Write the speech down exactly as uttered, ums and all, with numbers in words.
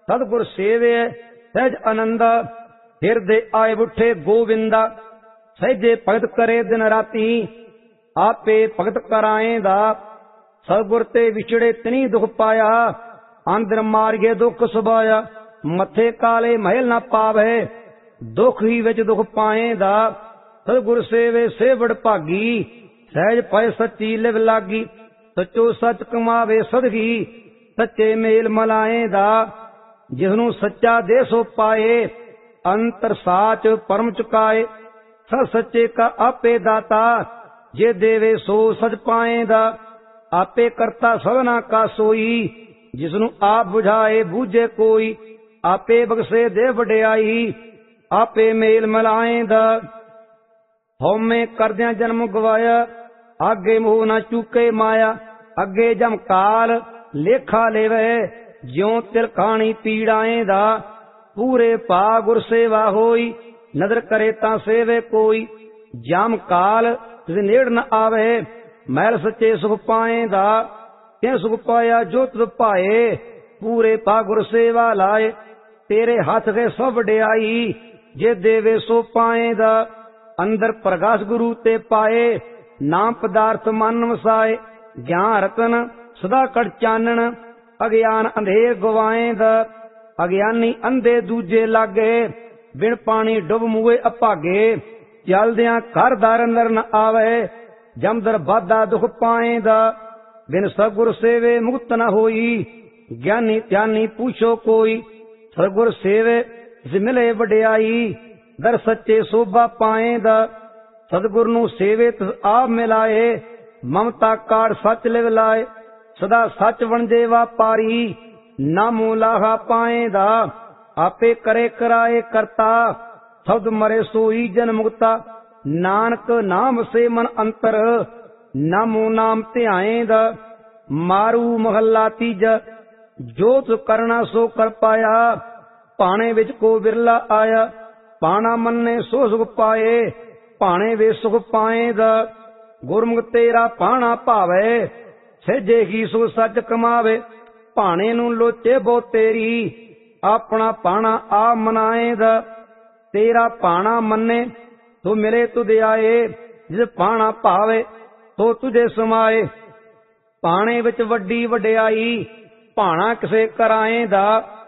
सतगुर सेवे सहज आनंद, हिरदे आए उठे गोविंदा। सहजे भगत करे दिन राती, आपे भगत कराएंदा। सतगुर ते विछड़े तिनी दुख पाया, अंदर मारिए दुख सुभाया। मथे काले महल ना पावे, दुख ही विच दुख पाएंदा। सतगुर सेवे सेवड़ भागी, सहज पय सच्ची लिव लागी। सचो सच कमावे सदगी, सच्चे मेल मलाएंदा। जिसनू सच्चा दे सो पाए, अंतर साच परम चुकाए। सच सच्चे का आपे दाता, जे देवे सो सच पाएंदा। आपे करता सबना का सोई, जिसनू आप बुझाए बूझे कोई। आपे बख्शे दे वडियाई, आपे मेल मलाएंदा। हौमे करदियां जन्म गवाया, आगे मोह ना चूके माया। अगे जम काल लेखा लेवे, ज्यों तिल खानी पीड़ाएं दा। पूरे पा गुर सेवा होई, नदर करे ता सेवे कोई। जम काल तिस नेड़ न आवे, मैल सच्चे सुख पाएंदा। ते सुख पाया जो तुद पाए, पूरे पा गुर सेवा लाए। तेरे हाथ के सब वडियाई, जे देवे सो पाएंदा। अंदर प्रकाश गुरु ते पाए, नाम पदार्थ मन वसाए। ज्ञान रतन सदा कड़ चानन, अज्ञान अंधेर गवाएंदा। अज्ञानी अंधे दूजे लागे, बिन पानी डुब मुए अभागे। चलदियां घर दार अंदर न आवे, जमदर बाधा दुख पाएंदा। बिन सतगुर सेवे मुक्त न होई, ज्ञानी ध्यानी पूछो कोई। सतगुर सेवे जिस मिले वडियाई, दर सच्चे शोभा पाएंदा। सतगुर नू सेवे तिस आप मिलाए, ममता काड़ सच लिव लाए। सदा सच वणजे वापारी, नामू लाहा पाएंदा। आपे करे कराए करता, शब्द मरे सोई जन मुक्ता। नानक नाम से मन अंतर, नामू नाम ध्याएंदा। मारू महला तीजा, जो तु करना सो कर पाया। भाणे विच को बिरला आया, पाना मन्ने सो सुख पाए। भाणे वे सुख पाएंदा। गुरमुख तेरा पाना भावे, सहजे ही सो सच कमावे। भाणे नू लोचे बो तेरी, अपना पाना आप मनाएंदा। तेरा पाना मन्ने तो मिले तुझे आए, जिस पाना भावे तो तुझे समाए। भाणे विच वड्डी वडियाई, भाणा किसे कराएंदा।